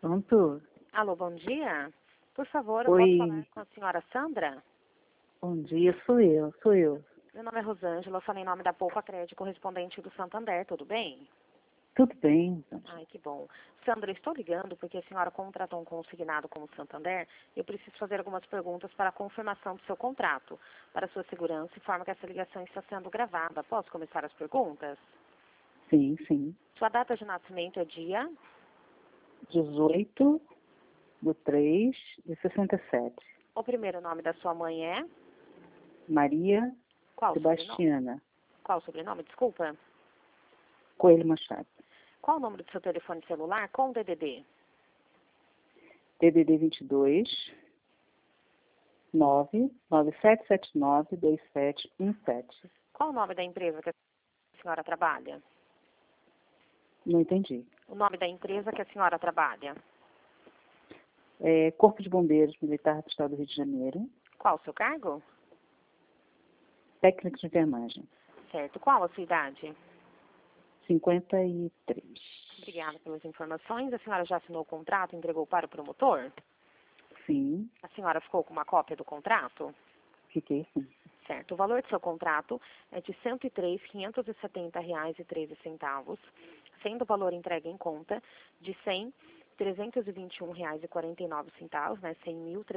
Pronto. Alô, bom dia. Por favor, eu posso Oi. falar com a senhora Sandra? Bom dia, sou eu. Meu nome é Rosângela, eu falei em nome da Poupa Crédito, correspondente do Santander, tudo bem? Tudo bem? Ai, que bom. Sandra, eu estou ligando porque a senhora contratou um consignado com o Santander e eu preciso fazer algumas perguntas para a confirmação do seu contrato. Para sua segurança, informa que essa ligação está sendo gravada. Posso começar as perguntas? Sim. Sua data de nascimento é dia? 18/3/67. O primeiro nome da sua mãe é? Maria Qual o sobrenome? Sebastiana Qual o sobrenome? Desculpa. Coelho Machado. Qual o número do seu telefone celular com DDD? DDD 22 997792717. Qual o nome da empresa que a senhora trabalha? Não entendi. O nome da empresa que a senhora trabalha? Corpo de Bombeiros Militar do Estado do Rio de Janeiro. Qual o seu cargo? Técnico de enfermagem. Certo. Qual a sua idade? 53. Obrigada pelas informações. A senhora já assinou o contrato e entregou para o promotor? Sim, A senhora ficou com uma cópia do contrato? fiquei sim. Certo. O valor do seu contrato é de R$ 103.570,13, sendo o valor entregue em conta de R$ 100.321,49, né? R$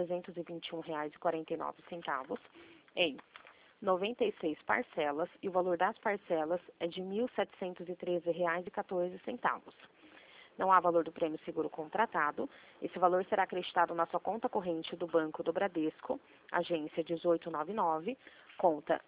100.321,49, em 96 parcelas, e o valor das parcelas é de R$ 1.713,14. Não há valor do prêmio seguro contratado. Esse valor será acreditado na sua conta corrente do Banco do Bradesco, agência 1899, conta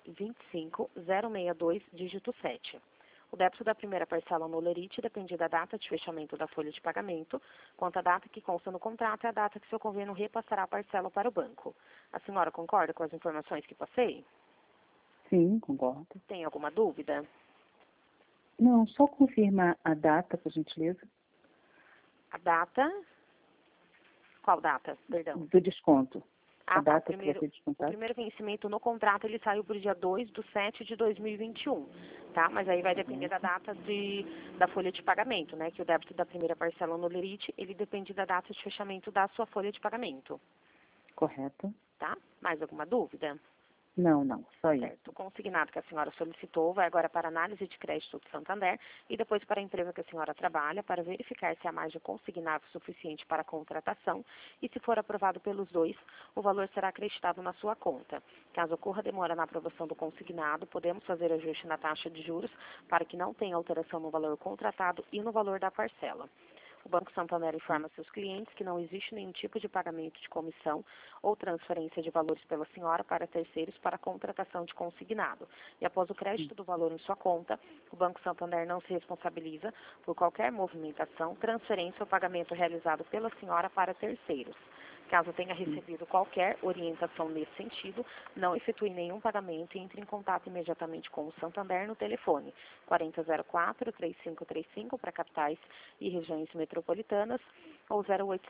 25062, dígito 7. O débito da primeira parcela no Lerite depende da data de fechamento da folha de pagamento, quanto a data que consta no contrato é a data que seu convênio repassará a parcela para o banco. A senhora concorda com as informações que passei? Sim, concordo. Tem alguma dúvida? Não, só confirma a data, por gentileza, A data? Qual data? Perdão. do desconto. A Ah, tá. data que vai ser O descontado. primeiro vencimento no contrato, ele saiu para o dia 2/7/2021, tá? Mas aí vai depender da data da folha de pagamento, né? Que o débito da primeira parcela no Lerite, ele depende da data de fechamento da sua folha de pagamento, Correto? tá? Mais alguma dúvida? Não, só isso. Certo. O consignado que a senhora solicitou vai agora para análise de crédito do Santander e depois para a empresa que a senhora trabalha para verificar se há margem consignado suficiente para a contratação e, se for aprovado pelos dois, o valor será acreditado na sua conta. Caso ocorra demora na aprovação do consignado, podemos fazer ajuste na taxa de juros para que não tenha alteração no valor contratado e no valor da parcela. O Banco Santander informa seus clientes que não existe nenhum tipo de pagamento de comissão ou transferência de valores pela senhora para terceiros para a contratação de consignado. E após o crédito do valor em sua conta, o Banco Santander não se responsabiliza por qualquer movimentação, transferência ou pagamento realizado pela senhora para terceiros. Caso tenha recebido qualquer orientação nesse sentido, não efetue nenhum pagamento e entre em contato imediatamente com o Santander no telefone 4004-3535 para capitais e regiões metropolitanas ou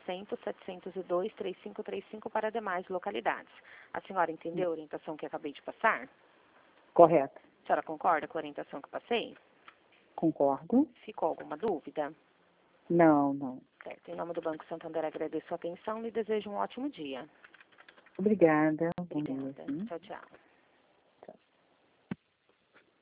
0800-702-3535 para demais localidades. A senhora entendeu a orientação que acabei de passar? Correto. A senhora concorda com a orientação que passei? Concordo? Ficou alguma dúvida? Não. Certo. Em nome do Banco Santander, agradeço a atenção e desejo um ótimo dia. Obrigada. Bom dia, Obrigada. sim. Tchau, tchau.